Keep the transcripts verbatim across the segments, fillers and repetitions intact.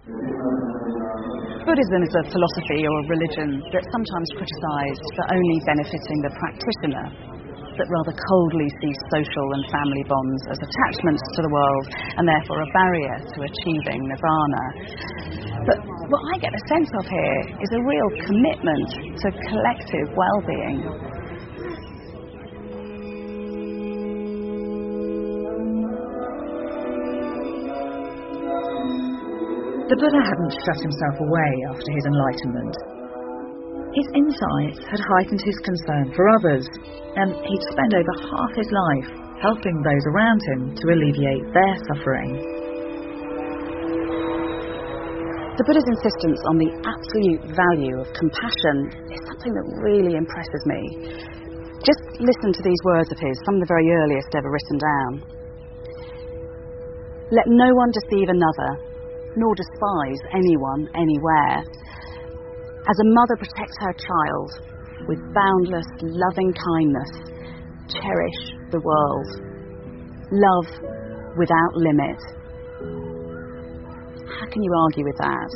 Buddhism is a philosophy or a religion that's sometimes criticised for only benefiting the practitioner, that rather coldly sees social and family bonds as attachments to the world and therefore a barrier to achieving nirvana. But what I get a sense of here is a real commitment to collective well-being. The Buddha hadn't shut himself away after his enlightenment. His insights had heightened his concern for others, and he'd spent over half his life helping those around him to alleviate their suffering. The Buddha's insistence on the absolute value of compassion is something that really impresses me. Just listen to these words of his, some of the very earliest ever written down. Let no one deceive another, nor despise anyone anywhere. As a mother protects her child, with boundless, loving kindness, cherish the world. Love without limit. How can you argue with that?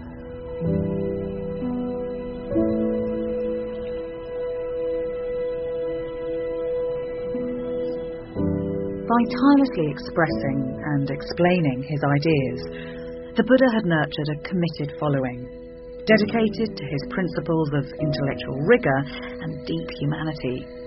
By tirelessly expressing and explaining his ideas, the Buddha had nurtured a committed following, dedicated to his principles of intellectual rigour and deep humanity.